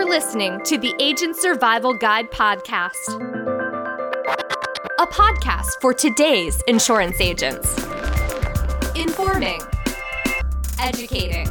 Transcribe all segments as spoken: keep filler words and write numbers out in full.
You're listening to the Agent Survival Guide podcast, a podcast for today's insurance agents. Informing, educating,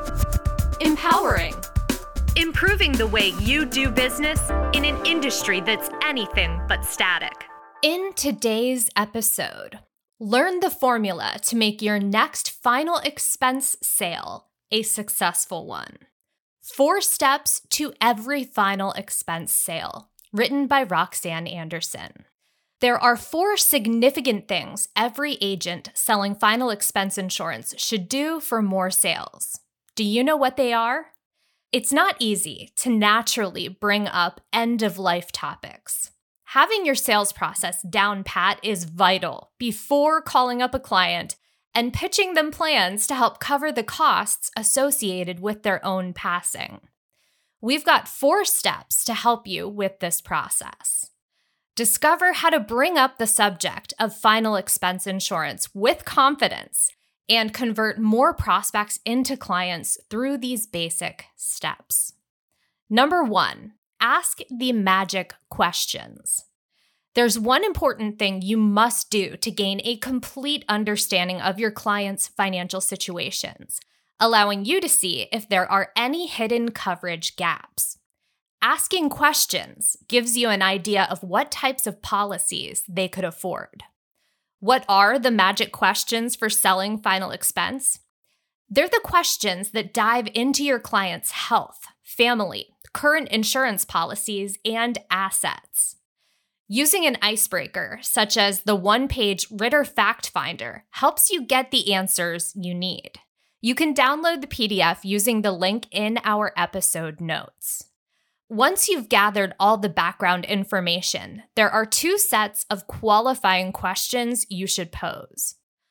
empowering, improving the way you do business in an industry that's anything but static. In today's episode, learn the formula to make your next final expense sale a successful one. Four steps to every final expense sale, written by Roxanne Anderson. There are four significant things every agent selling final expense insurance should do for more sales. Do you know what they are? It's not easy to naturally bring up end-of-life topics. Having your sales process down pat is vital before calling up a client and pitching them plans to help cover the costs associated with their own passing. We've got four steps to help you with this process. Discover how to bring up the subject of final expense insurance with confidence and convert more prospects into clients through these basic steps. Number one, ask the magic questions. There's one important thing you must do to gain a complete understanding of your client's financial situations, allowing you to see if there are any hidden coverage gaps. Asking questions gives you an idea of what types of policies they could afford. What are the magic questions for selling final expense? They're the questions that dive into your client's health, family, current insurance policies, and assets. Using an icebreaker, such as the one-page Ritter Fact Finder, helps you get the answers you need. You can download the P D F using the link in our episode notes. Once you've gathered all the background information, there are two sets of qualifying questions you should pose.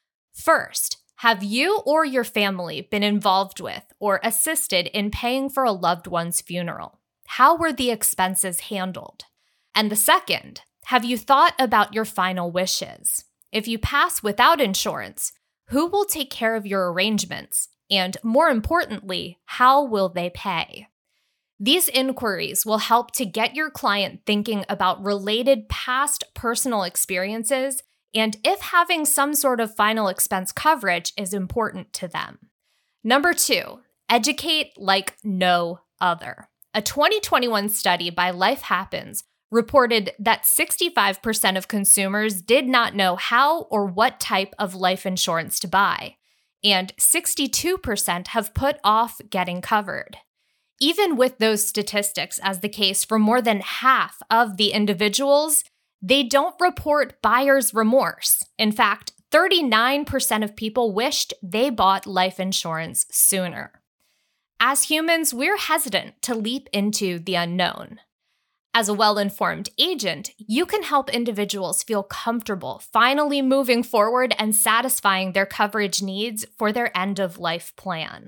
First, have you or your family been involved with or assisted in paying for a loved one's funeral? How were the expenses handled? And the second, have you thought about your final wishes? If you pass without insurance, who will take care of your arrangements? And more importantly, how will they pay? These inquiries will help to get your client thinking about related past personal experiences and if having some sort of final expense coverage is important to them. Number two, educate like no other. A twenty twenty-one study by Life Happens reported that sixty-five percent of consumers did not know how or what type of life insurance to buy, and sixty-two percent have put off getting covered. Even with those statistics as the case for more than half of the individuals, they don't report buyer's remorse. In fact, thirty-nine percent of people wished they bought life insurance sooner. As humans, we're hesitant to leap into the unknown. As a well-informed agent, you can help individuals feel comfortable finally moving forward and satisfying their coverage needs for their end-of-life plan.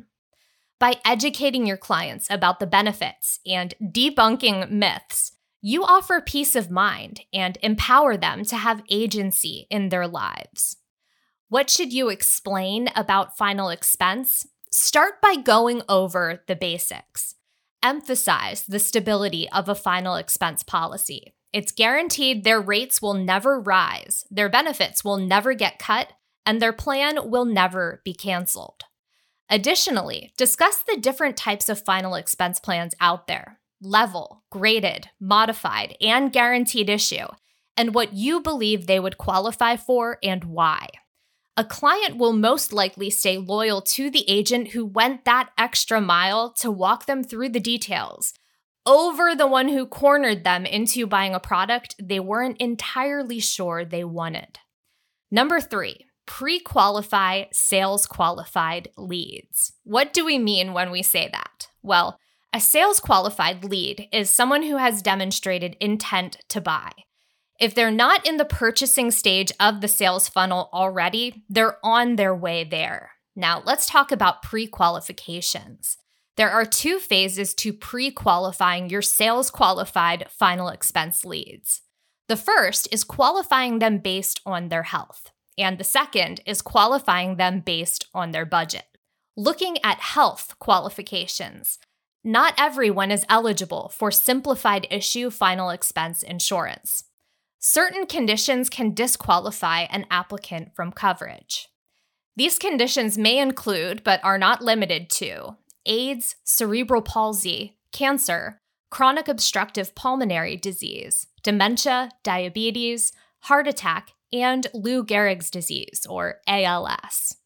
By educating your clients about the benefits and debunking myths, you offer peace of mind and empower them to have agency in their lives. What should you explain about final expense? Start by going over the basics. Emphasize the stability of a final expense policy. It's guaranteed their rates will never rise, their benefits will never get cut, and their plan will never be canceled. Additionally, discuss the different types of final expense plans out there: level, graded, modified, and guaranteed issue, and what you believe they would qualify for and why. A client will most likely stay loyal to the agent who went that extra mile to walk them through the details, over the one who cornered them into buying a product they weren't entirely sure they wanted. Number three, pre-qualify sales-qualified leads. What do we mean when we say that? Well, a sales-qualified lead is someone who has demonstrated intent to buy. If they're not in the purchasing stage of the sales funnel already, they're on their way there. Now, let's talk about pre-qualifications. There are two phases to pre-qualifying your sales-qualified final expense leads. The first is qualifying them based on their health, and the second is qualifying them based on their budget. Looking at health qualifications, Not everyone is eligible for simplified issue final expense insurance. Certain conditions can disqualify an applicant from coverage. These conditions may include, but are not limited to, AIDS, cerebral palsy, cancer, chronic obstructive pulmonary disease, dementia, diabetes, heart attack, and Lou Gehrig's disease, or A L S.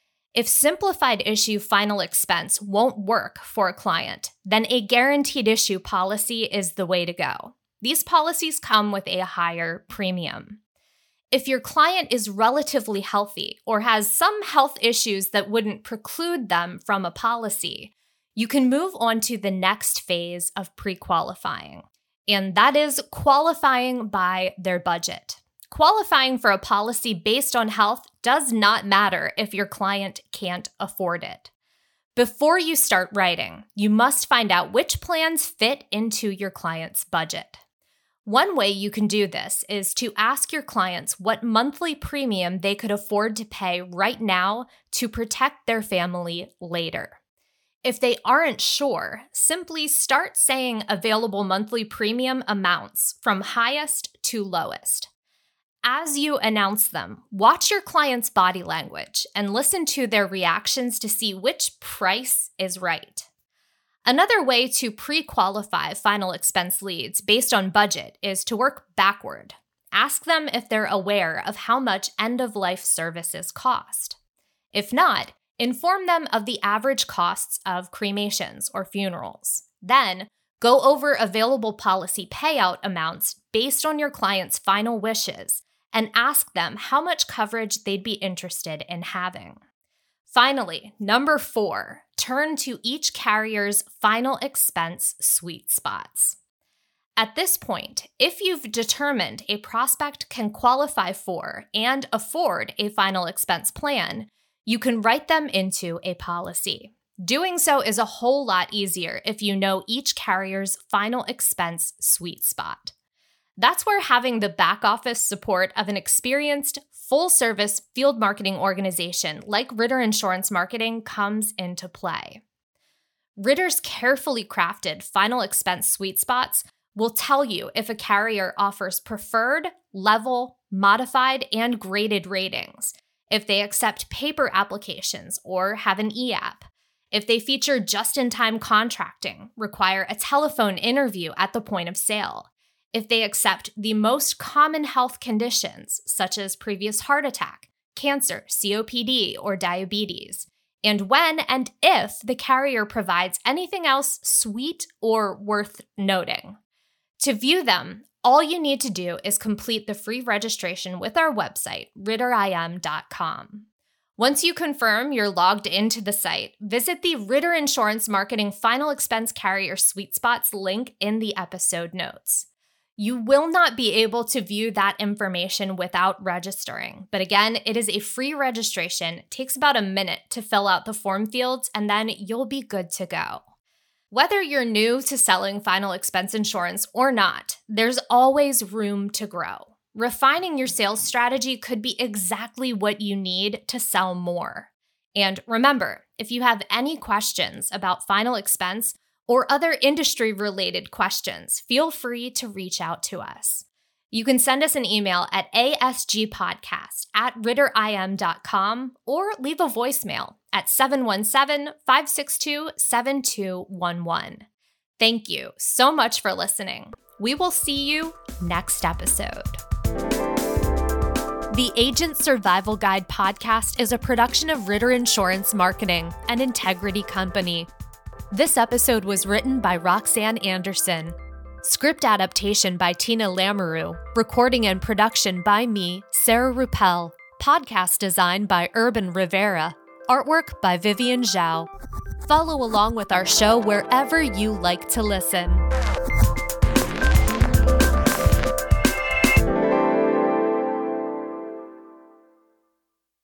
If simplified issue final expense won't work for a client, then a guaranteed issue policy is the way to go. These policies come with a higher premium. If your client is relatively healthy or has some health issues that wouldn't preclude them from a policy, you can move on to the next phase of pre-qualifying, and that is qualifying by their budget. Qualifying for a policy based on health does not matter if your client can't afford it. Before you start writing, you must find out which plans fit into your client's budget. One way you can do this is to ask your clients what monthly premium they could afford to pay right now to protect their family later. If they aren't sure, simply start saying available monthly premium amounts from highest to lowest. As you announce them, watch your client's body language and listen to their reactions to see which price is right. Another way to pre-qualify final expense leads based on budget is to work backward. Ask them if they're aware of how much end-of-life services cost. If not, inform them of the average costs of cremations or funerals. Then, go over available policy payout amounts based on your client's final wishes and ask them how much coverage they'd be interested in having. Finally, number four, turn to each carrier's final expense sweet spots. At this point, if you've determined a prospect can qualify for and afford a final expense plan, you can write them into a policy. Doing so is a whole lot easier if you know each carrier's final expense sweet spot. That's where having the back office support of an experienced, full-service field marketing organization like Ritter Insurance Marketing comes into play. Ritter's carefully crafted final expense sweet spots will tell you if a carrier offers preferred, level, modified, and graded ratings, if they accept paper applications or have an e-app, if they feature just-in-time contracting, require a telephone interview at the point of sale, if they accept the most common health conditions, such as previous heart attack, cancer, C O P D, or diabetes, and when and if the carrier provides anything else sweet or worth noting. To view them, all you need to do is complete the free registration with our website, ritter I M dot com. Once you confirm you're logged into the site, visit the Ritter Insurance Marketing Final Expense Carrier Sweet Spots link in the episode notes. You will not be able to view that information without registering, but again, it is a free registration. It takes about a minute to fill out the form fields, and then you'll be good to go. Whether you're new to selling final expense insurance or not, there's always room to grow. Refining your sales strategy could be exactly what you need to sell more. And remember, if you have any questions about final expense or other industry-related questions, feel free to reach out to us. You can send us an email at asgpodcast at ritter I M dot com or leave a voicemail at seven one seven, five six two, seven two one one. Thank you so much for listening. We will see you next episode. The Agent Survival Guide podcast is a production of Ritter Insurance Marketing, an Integrity company. This episode was written by Roxanne Anderson. Script adaptation by Tina Lamoureux. Recording and production by me, Sarah Ruppel. Podcast design by Urban Rivera. Artwork by Vivian Zhao. Follow along with our show wherever you like to listen.